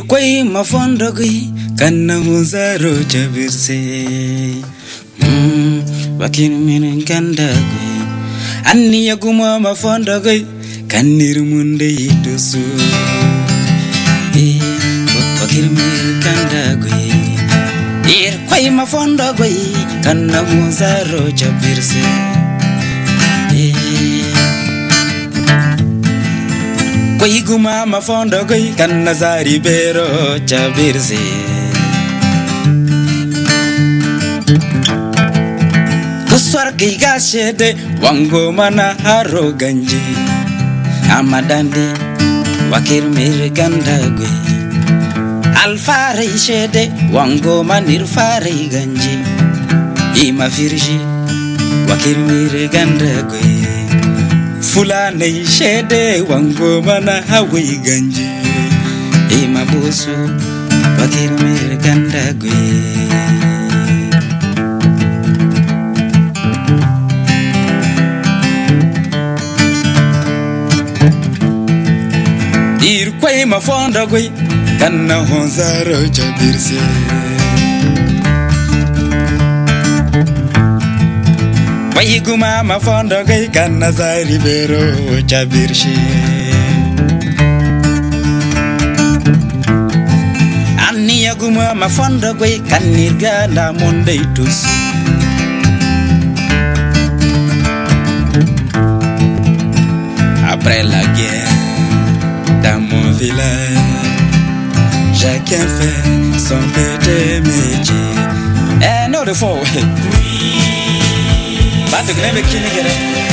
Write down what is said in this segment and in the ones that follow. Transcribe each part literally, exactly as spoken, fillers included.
Irkwai mafondogui kanna huzaro jabirse mm wakin min kandagui anni yaguma mafondogui kannir munde yidusu eh wakin min kandagui irkwai mafondogui kanna huzaro jabirse Koi guma mafondo koi kan nazari bero chabirse Kuswar ki gashede wango mana haro ganji Amadandi wakir mir gandagwe Alfare shede wango manir fare ganji Ima firji wakir mir gandagwe Fulani shede wango mana hawi ganji Ima busu wakir mir gandagwe Irkwai mafonda gwe kanna honzaro jabirse Waiguma mafondo gay kanna zari bero chabirshi Anni yaguma mafondo gay kanirga na monde itus Après la guerre dans mon village chacun fait son petit métier Eh no de faux Batu gnebe kini gere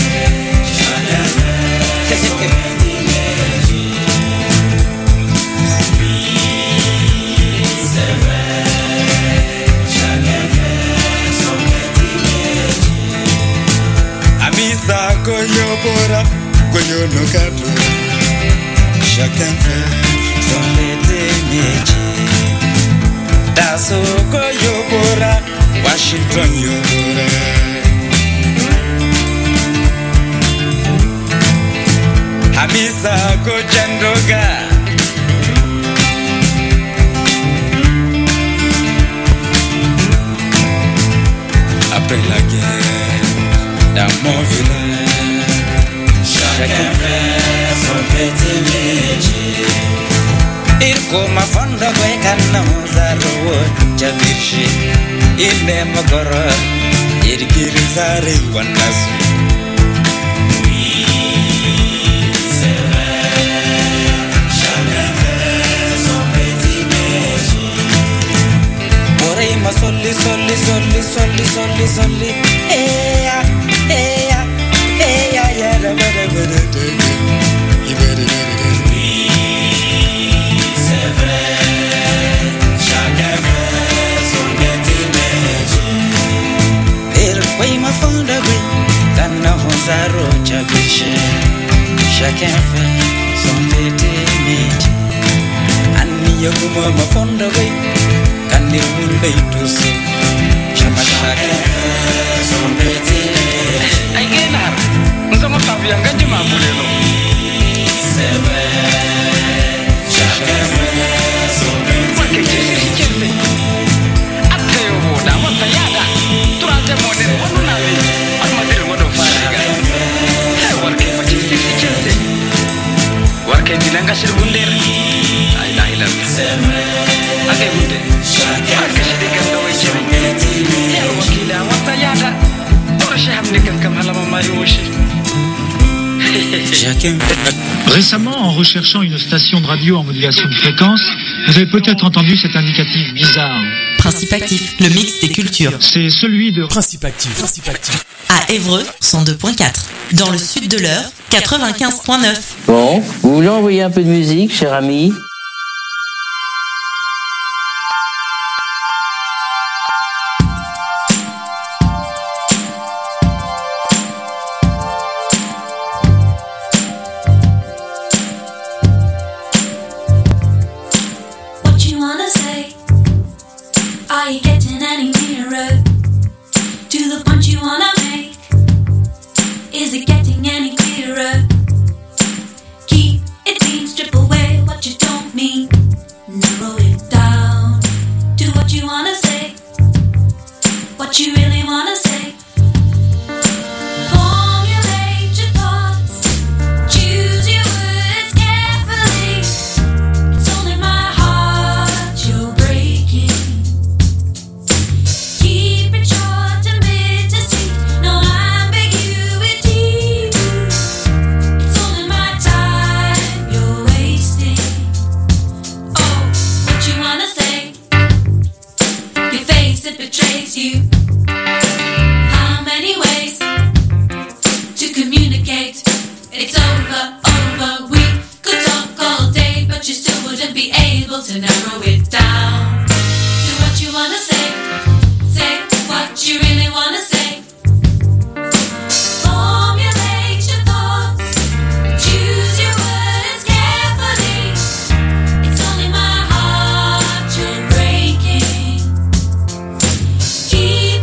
Amisa koyo bora koyo no kato Chacun fait son petit métier Daso koyo bora Washington yo bora Hamisa ko chandoga Après la guerre dans mon village chacun fait son petit métier Irko mafonda kwe kanna muzaro jabirshi Ine magoro irkiri zare wanasu Ma soli soli soli soli soli soli eya eya eya ya da da da da da oui c'est vrai chacun fait son petit métier il paye ma fonda oui kana honzaro chabiche chacun fait son petit métier anni yaguma ma fonda oui Kanir munde itusu Chama chaka son petit Ay genar Nzama sabi yang ganji mamulelo C'est vrai Chaka son petit Wake jesi chende Atte yo boda wata yada Turate model wanu nawe Atmadil wado fariga Warke machi jesi chende Warke dilanga sirbunder Ay nahilan C'est vrai Age bunde Récemment, en recherchant une station de radio en modulation de fréquence, vous avez peut-être entendu cet indicatif bizarre. Principe actif, le mix des cultures. C'est celui de Principe actif. Principe actif. À Évreux, cent deux point quatre. Dans le sud de l'Eure, quatre-vingt-quinze point neuf. Bon, vous voulez envoyer un peu de musique, cher ami ? Are you getting any nearer to the point you wanna make? Is it getting any clearer? Keep it clean, strip away what you don't face it betrays you. How many ways to communicate? It's over, over. We could talk all day, but you still wouldn't be able to narrow it down to what you wanna say. Say what you really wanna say. Formulate your thoughts. Choose your words carefully. It's only my heart you're breaking. Keep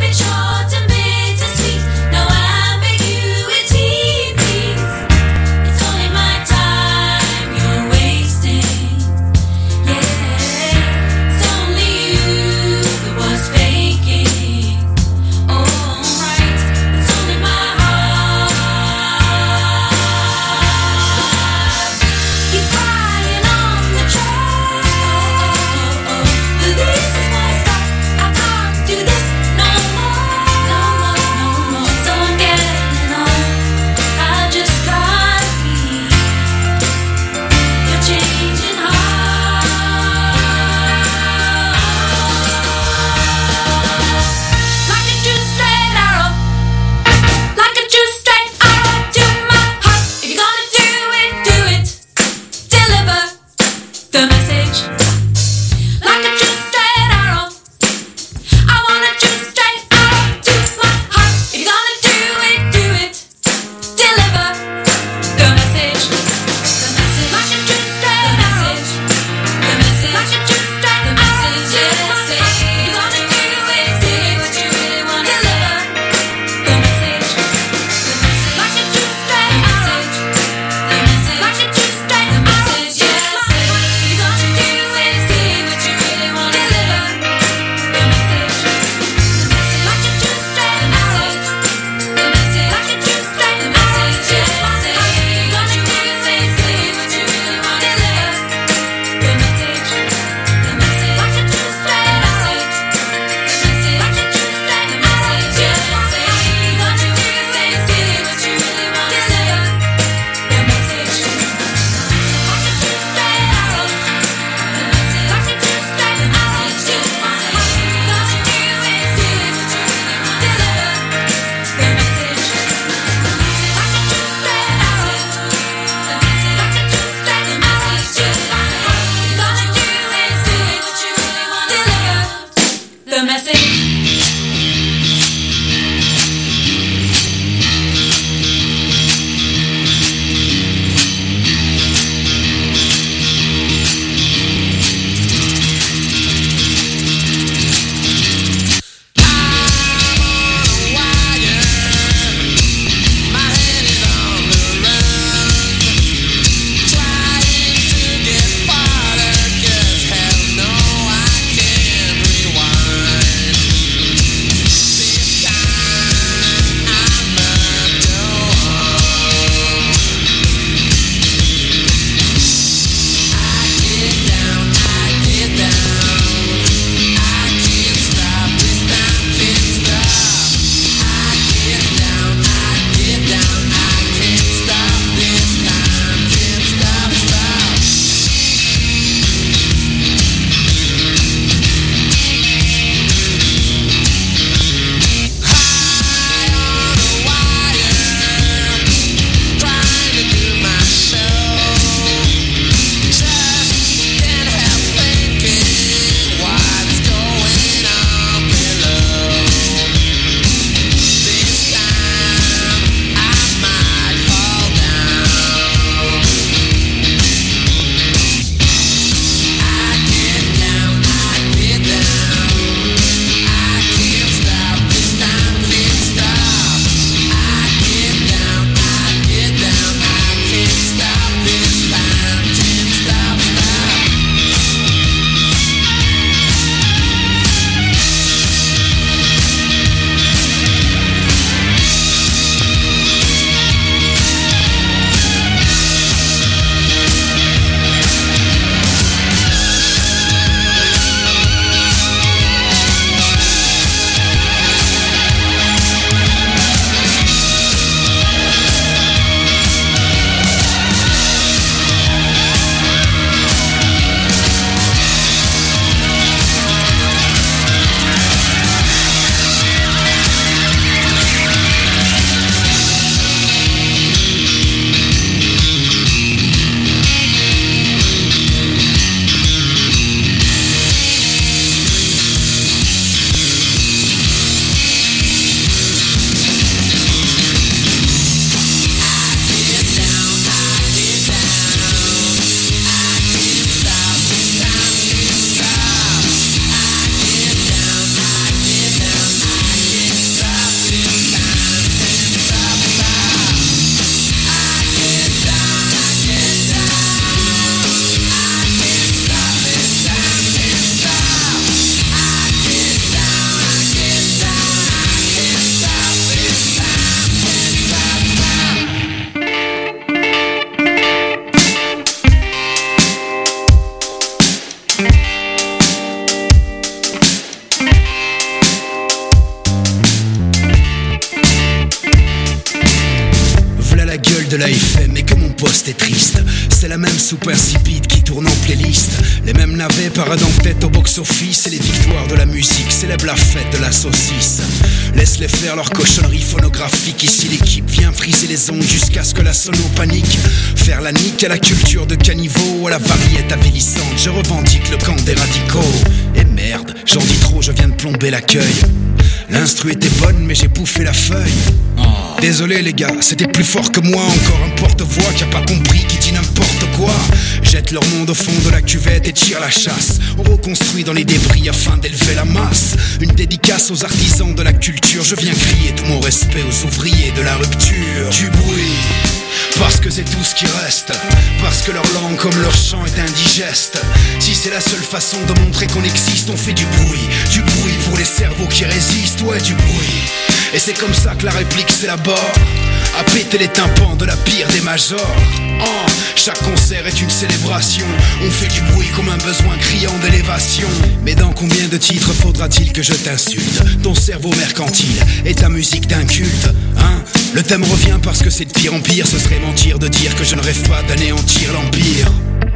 de la F M et que mon poste est triste. C'est la même soupe insipide qui tourne en playlist. Les mêmes navets paradant tête au box-office. Et les victoires de la musique célèbrent la fête de la saucisse. Laisse-les faire leur cochonnerie phonographique. Ici l'équipe vient friser les ondes jusqu'à ce que la sono panique. Faire la nique à la culture de caniveau, à la variété avilissante. Je revendique le camp des radicaux. Et merde, j'en dis trop, je viens de plomber l'accueil. L'instru était bonne mais j'ai bouffé la feuille. Désolé les gars, c'était plus fort que moi. Encore un porte-voix qui a pas compris, qui dit n'importe quoi. Jette leur monde au fond de la cuvette et tire la chasse. On reconstruit dans les débris afin d'élever la masse. Une dédicace aux artisans de la culture. Je viens crier tout mon respect aux ouvriers de la rupture. Du bruit, parce que c'est tout ce qui reste. Parce que leur langue comme leur chant est indigeste. Si c'est la seule façon de montrer qu'on existe, on fait du bruit. Du bruit pour les cerveaux qui résistent, ouais du bruit. Et c'est comme ça que la réplique s'élabore, à péter les tympans de la pire des majors. Oh, chaque concert est une célébration. On fait du bruit comme un besoin criant d'élévation. Mais dans combien de titres faudra-t-il que je t'insulte? Ton cerveau mercantile et ta musique d'un culte, hein? Le thème revient parce que c'est de pire en pire. Ce serait mentir de dire que je ne rêve pas d'anéantir l'empire.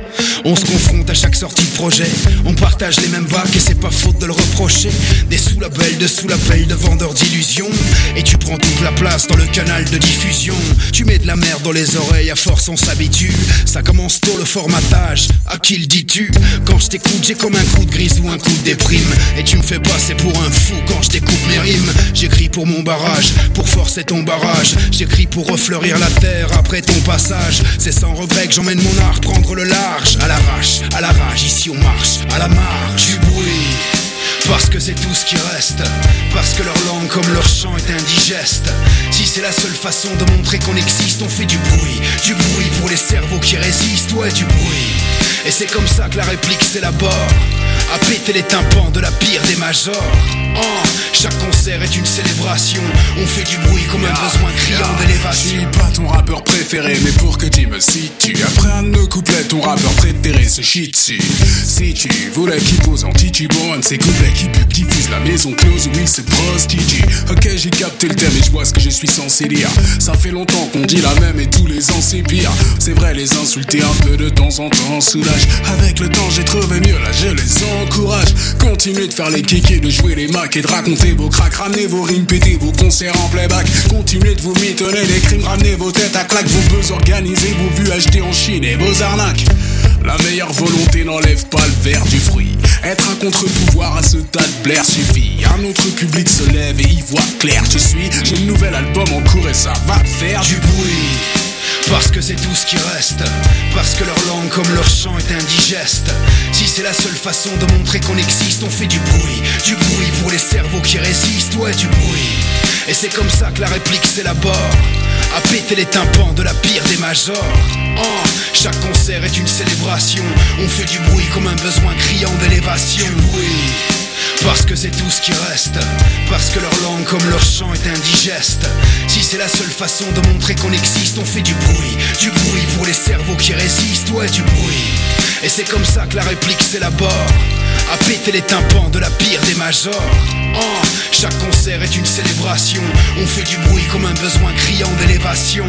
On se confronte à chaque sortie de projet. On partage les mêmes bacs et c'est pas faute de le reprocher. Des sous-labels de sous-labels de vendeurs d'illusions. Et tu prends toute la place dans le canal de diffusion. Tu mets de la merde dans les oreilles, à force on s'habitue. Ça commence tôt le formatage, à qui le dis-tu? Quand je t'écoute j'ai comme un coup de grise ou un coup de déprime. Et tu me fais passer pour un fou quand je découpe mes rimes. J'écris pour mon barrage, pour forcer ton barrage. J'écris pour refleurir la terre après ton passage. C'est sans regret que j'emmène mon art prendre le large. À l'arrache, à la rage, ici on marche, à la marge. Du bruit, parce que c'est tout ce qui reste. Parce que leur langue comme leur chant est indigeste. Si c'est la seule façon de montrer qu'on existe, on fait du bruit. Du bruit pour les cerveaux qui résistent, ouais du bruit. Et c'est comme ça que la réplique s'élabore, à péter les tympans de la pire des majors. Oh, chaque concert est une célébration. On fait du bruit comme un besoin criant d'élévation. Je suis pas ton rappeur préféré, mais pour que tu me situes, après un de nos couplets, ton rappeur préféré se chie dessus. Si tu voulais qu'il pose en titubant un de ces couplets qui pub, qui fuse la maison close où il se prostitue. Ok, j'ai capté le thème et je vois ce que je suis censé dire. Ça fait longtemps qu'on dit la même et tous les ans c'est pire. C'est vrai, les insulter un peu de temps en temps soulage. Avec le temps j'ai trouvé mieux, là je les encourage. Continuez de faire les kikis, de jouer les macs et de raconter vos cracks. Ramenez vos rimes, pétez vos concerts en playback. Continuez de vous mitonner des crimes, ramenez vos têtes à claque. Vos buzz organisés, vos vues achetées en Chine et vos arnaques. La meilleure volonté n'enlève pas le verre du fruit. Être un contre-pouvoir à ce tas de blaire suffit. Un autre public se lève et y voit clair. Je suis, j'ai un nouvel album en cours et ça va faire du bruit. Parce que c'est tout ce qui reste. Parce que leur langue comme leur chant est indigeste. Si c'est la seule façon de montrer qu'on existe, on fait du bruit. Du bruit pour les cerveaux qui résistent, ouais du bruit. Et c'est comme ça que la réplique s'élabore, à péter les tympans de la pire des majors. Oh, chaque concert est une célébration. On fait du bruit comme un besoin criant d'élévation. Du bruit, parce que c'est tout ce qui reste. Parce que leur langue comme leur chant est indigeste. Si c'est la seule façon de montrer qu'on existe, on fait du bruit. Du bruit pour les cerveaux qui résistent, ouais du bruit. Et c'est comme ça que la réplique s'élabore, à péter les tympans de la pire des majors. Oh, chaque concert est une célébration. On fait du bruit comme un besoin criant d'élévation.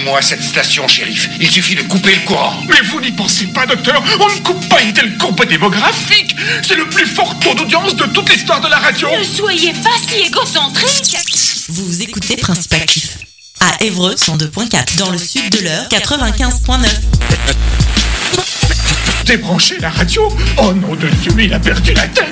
Donnez-moi cette station, shérif. Il suffit de couper le courant. Mais vous n'y pensez pas, docteur. On ne coupe pas une telle courbe démographique. C'est le plus fort taux d'audience de toute l'histoire de la radio. Ne soyez pas si égocentrique. Vous écoutez Principe Actif. À Évreux, cent deux point quatre. Dans le sud de l'Eure, quatre-vingt-quinze point neuf. Débranchez la radio. Oh nom de Dieu, mais il a perdu la tête.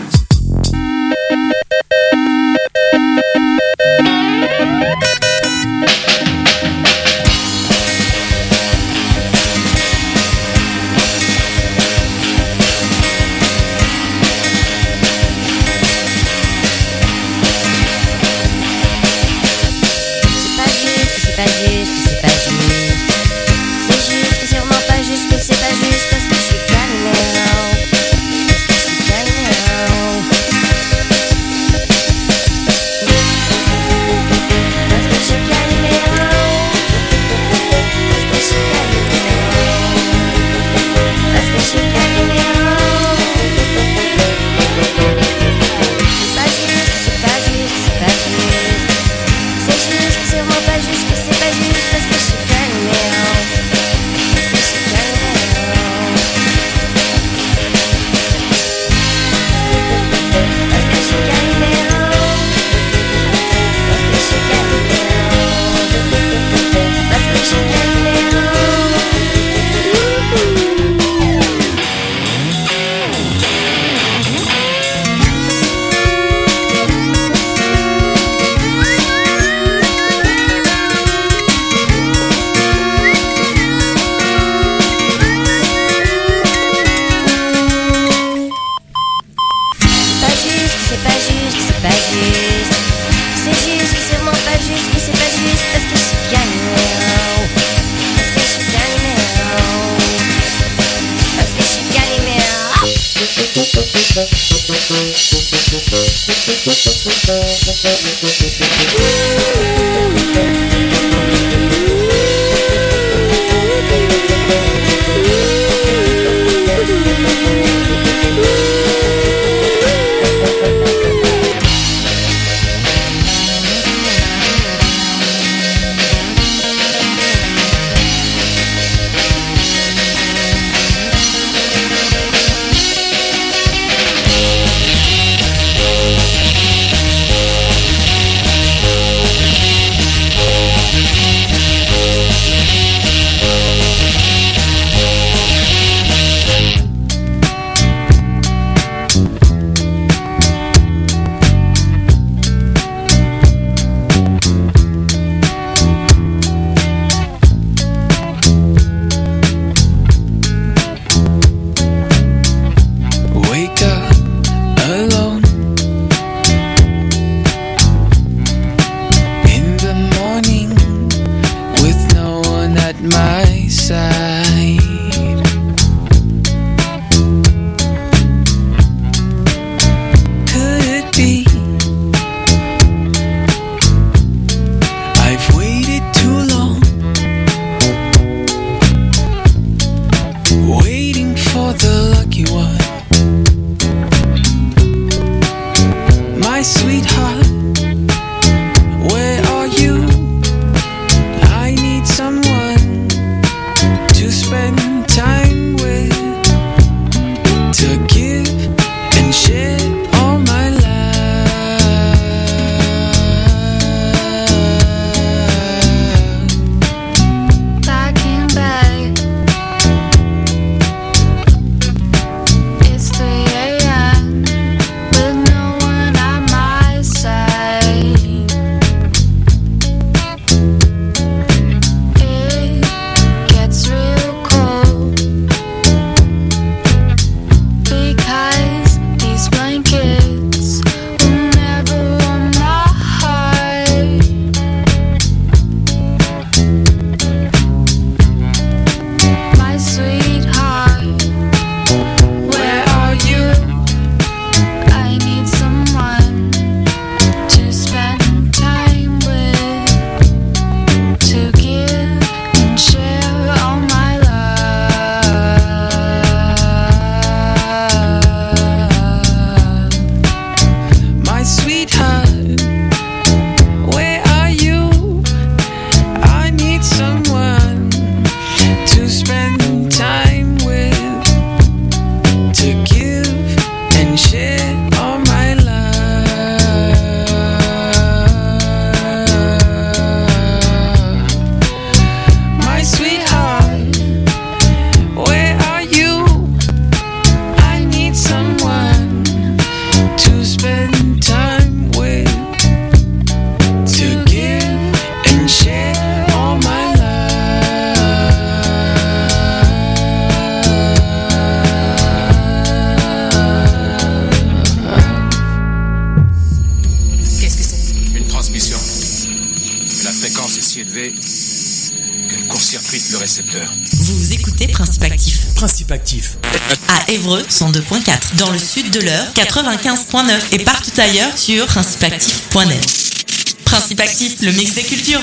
assez élevé qu'elle court-circuite le récepteur. Vous écoutez Principe Actif. Principe Actif. À Évreux, cent deux point quatre. Dans le sud de l'Eure, quatre-vingt-quinze point neuf. Et partout ailleurs sur principe actif point net. Principe Actif, le mix des cultures.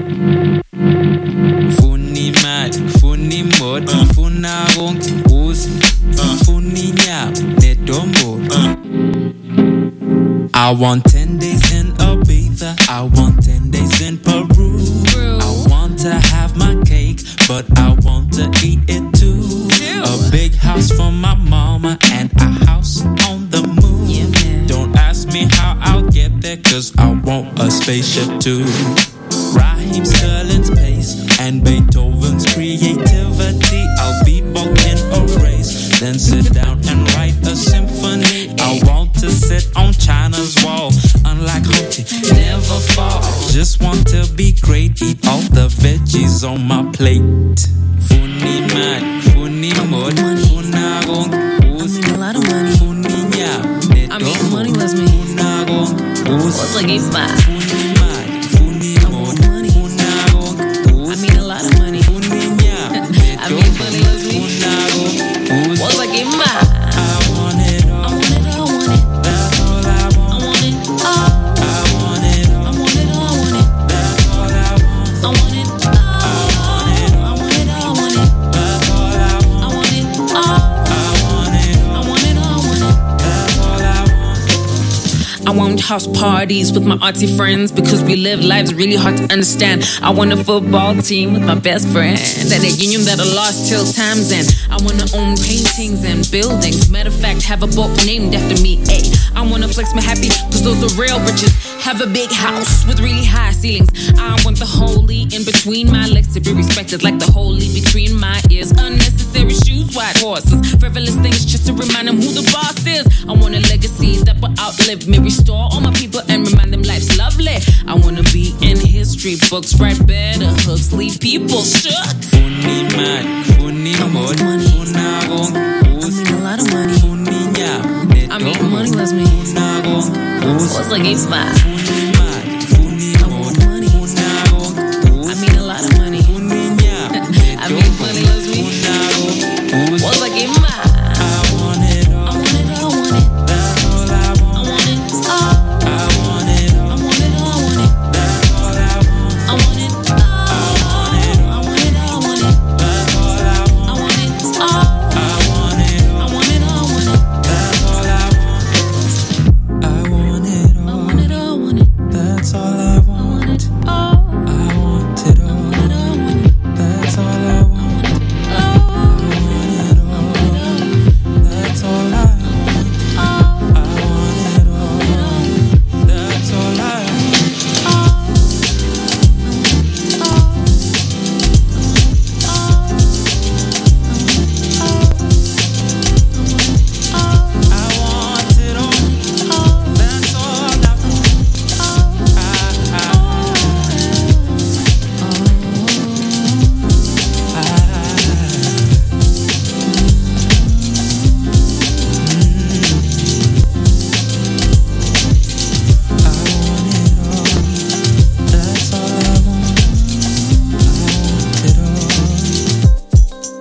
Funny mad, funny mod, funna rong, us, funny nya, netombo. I want ten days in Ibiza, I want ten days in Peru. I want to have my cake, but I want to eat it too. A big house for my mama and a house on the moon. Don't ask me how I'll get there, cause I want a spaceship too. Raheem Sterling's pace and Beethoven's creativity. I'll be both in a race, then sit down and write a symphony. I want to sit on China's wall, unlike Humpty, never fall. Just want to be great, eat all the veggies on my plate. Funny man, funny mod, funna gong, a lot of money. Funny nya, I mean, money was me. funna gong, What's like it's mine? funny man, funny mod, funna gong, I mean, a lot of money. funny nya, I mean, money was me. funna gong, What's like it's mine? I want it all. I want it all, I want it. That's all I I want. want it all. I want it all. I want it all, I want it. That's all I want. I want it all. I want it all, I want it. That's all I want. I want it all. I want it all. I want it all, I want it. That's all I want. I want house parties with my artsy friends because we live lives really hard to understand. I want a football team with my best friend and a union that I lost till time's end. I wanna own paintings and buildings. Matter of fact, have a boat named after me. Ay, I wanna flex my happy cause those are real riches. Have a big house with really high ceilings. I want the holy in between my legs to be respected like the holy between my ears. Unnecessary shoes, white horses, frivolous things just to remind them who the boss is. I want a legacy that will outlive me. Restore all my people and remind them life's lovely. I wanna be in history books, write better hooks, leave people shook. Funny man, funny mod, funna gong, I mean, a lot of money. funny nya, I mean, money was me. funna gong, What's like it's mine? funny man, funny mod, funna gong, I mean, a lot of money. funny nya, I mean, money was me. funna gong, What's like it's mine? I want it all. I want it all, I want it. That's all I I want. want it all. I want it all. I want it all, I want it. That's all I want. I want it all. I want it all, I want it. That's all I want. I want it all. I want it all. I want it all, I want it. That's all I want. I want it I all. want it all, I want it. That's all I I want. want it all. I want it I all. want it all, I want it. That's all I want. Oh, I want it all. That's all I want. I want it all. That's all I want. I want it all. That's all I want. I, I, That's all I want. I want it all.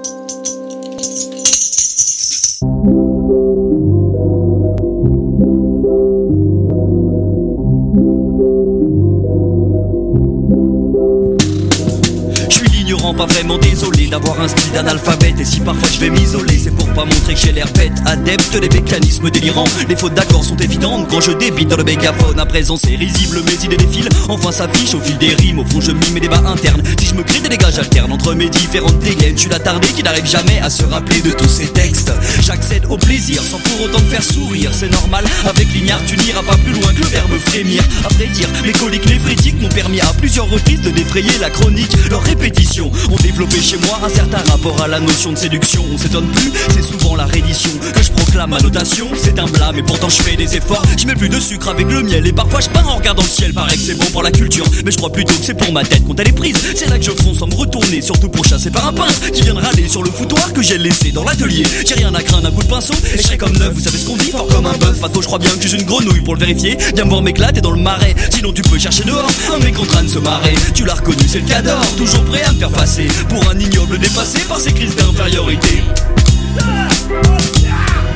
Je suis l'ignorant, pas vraiment désolé d'avoir un style d'analphabète. Et si parfois je vais m'isoler, c'est pour pas montrer que j'ai l'air bête. Adepte des mécanismes délirants, les fautes d'accord sont évidentes quand je débite dans le mégaphone. À présent c'est risible, mes idées défilent, enfin s'affiche au fil des rimes. Au fond je mime mes débats internes. Si je me crée des dégages alternes entre mes différentes dégaines, je suis l'attardé qui n'arrive jamais à se rappeler de tous ces textes. J'accède au plaisir sans pour autant me faire sourire. C'est normal, avec l'ignare tu n'iras pas plus loin que le verbe frémir. À vrai dire, les coliques néphrétiques m'ont permis à plusieurs reprises de défrayer la chronique. Leur répétition ont développé chez moi un certain rapport à la notion de séduction. On s'étonne plus, c'est souvent la reddition que je proclame. Ma notation, c'est un blâme et pourtant je fais des efforts. Je mets plus de sucre avec le miel et parfois je peins en regardant le ciel. Paraît que c'est bon pour la culture, mais je crois plutôt que c'est pour ma tête quand elle est prise. C'est là que je fonce sans me retourner, surtout pour chasser par un peintre qui vient de râler sur le foutoir que j'ai laissé dans l'atelier. J'ai rien à craindre, un coup de pinceau et je serai comme neuf. Vous savez ce qu'on dit, fort comme un bœuf. Pato, je crois bien que je suis une grenouille pour le vérifier. Viens me voir m'éclater dans le marais, sinon tu peux chercher dehors un mec en train de se marrer. Tu l'as reconnu, c'est le cador, toujours prêt à me faire passer pour un ignoble dépassé par ses crises d'infériorité.